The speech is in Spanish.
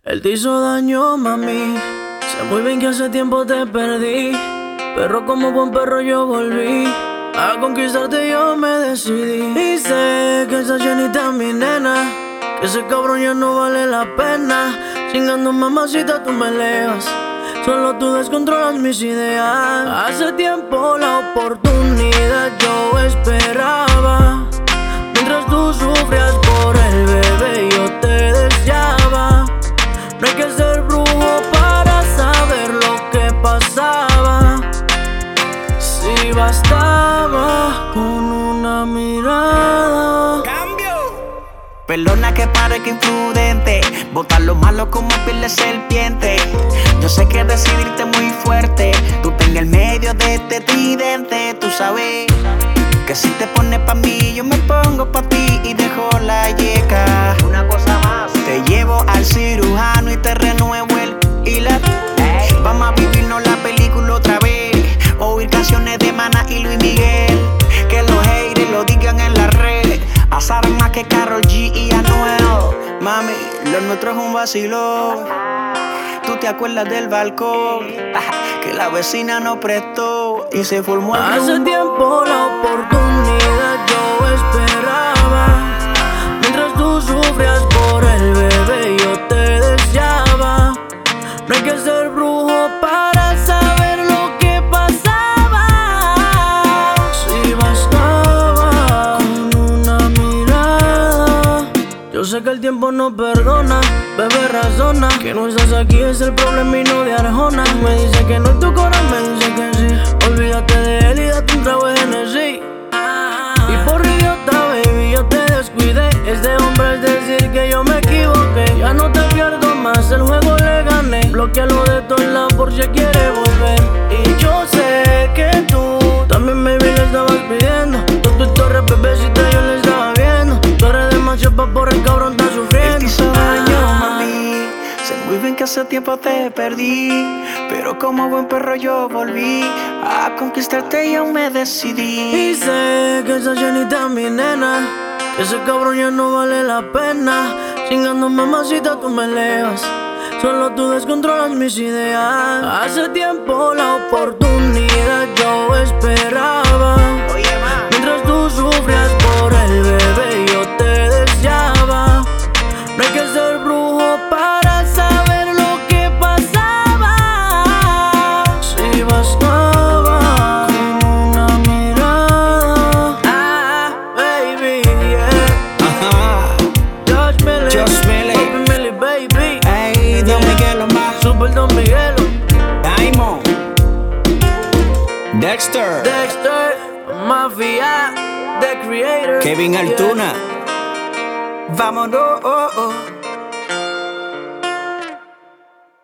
Él te hizo daño, mami. Sé muy bien que hace tiempo te perdí, pero como buen perro yo volví. A conquistarte yo me decidí. Y sé que esa llenita es mi nena, que ese cabrón ya no vale la pena. Chingando mamacita tú me elevas, solo tú descontrolas mis ideas. Hace tiempo la oportunidad yo esperaba, mientras tú sufrías por el bebé yo te deseaba. No hay que ser brujo para saber lo que pasaba. Si bastaba con una mirada. Perdona que parezca imprudente, botar lo malo como piel de serpiente. Yo sé que decidirte muy fuerte, tú estás en el medio de este tridente. Tú sabes que si te pones pa' mí, yo me pongo pa' ti y dejo la yeca. Una cosa más, te llevo al cirujano y te renuevo el hila. Vamos a vivirnos la película otra vez, oír canciones de Maná y Luis Miguel. Que los haters lo digan en la red, pasaron más que Karol G y Anuel. Mami, lo nuestro es un vacilón. ¿Tú te acuerdas del balcón? Que la vecina nos prestó y se formó el rumbo. Hace tiempo la oportunidad yo esperaba, mientras tú sufrías por el bebé yo te deseaba. No hay que ser brujo para saber lo que pasaba. Si bastaba con una mirada. Yo sé que el tiempo no perdona, bebé razona, que no estás aquí es el problema y no de Arjona. Me dice que no es tu corazón, me dice que sí. Olvídate de él y date un trago de Genesis. Y por idiota, baby, yo te descuidé. Este hombre es decir que yo me equivoqué. Ya no te pierdo más, el juego le gané. Bloquealo de todos lados por si quiere volver. Y yo sé que tú también, baby, le estabas pidiendo. Tu torre, bebecita, yo le estaba viendo. Tú eres demasiado pa' por el cabrón, está sufriendo. Él te hizo daño, mami. Sé muy bien que hace tiempo te perdí, pero como buen perro yo volví. A conquistarte yo me decidí. Y sé que esa llenita es mi nena, que ese cabrón ya no vale la pena. Chingando mamacita tú me elevas, solo tú descontrolas mis ideas. Hace tiempo la oportunidad yo esperaba, mientras tú sufrías por el bebé yo te deseaba. No hay que ser brujo para saber lo que pasaba. Si bastaba con una mirada. Baby, yeah. Josh Millie, Papi Millie, baby. Ey, Don Miguelo más. Super Don Miguelo, Diamond, Dexter, Mafia, The Creator, Kevin yeah. Altuna. Vámonos.